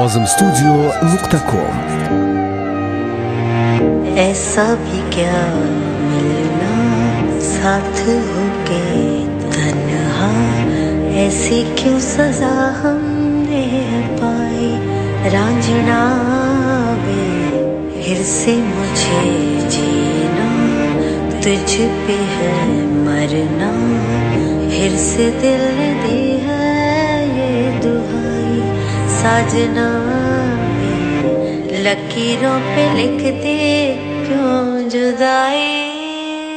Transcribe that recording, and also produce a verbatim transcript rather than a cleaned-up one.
नौज़म studio नुक्ता com. ऐसा भी क्या मिलना साथ होके तन्हा, ऐसी क्यों सजा हमने पाई। रांझना वे फिर से मुझे जीना, तुझ पे है मरना, फिर से दिल ने दी है ये दुहाई। साजना लकीरों पे लिख दे क्यों जुदाई।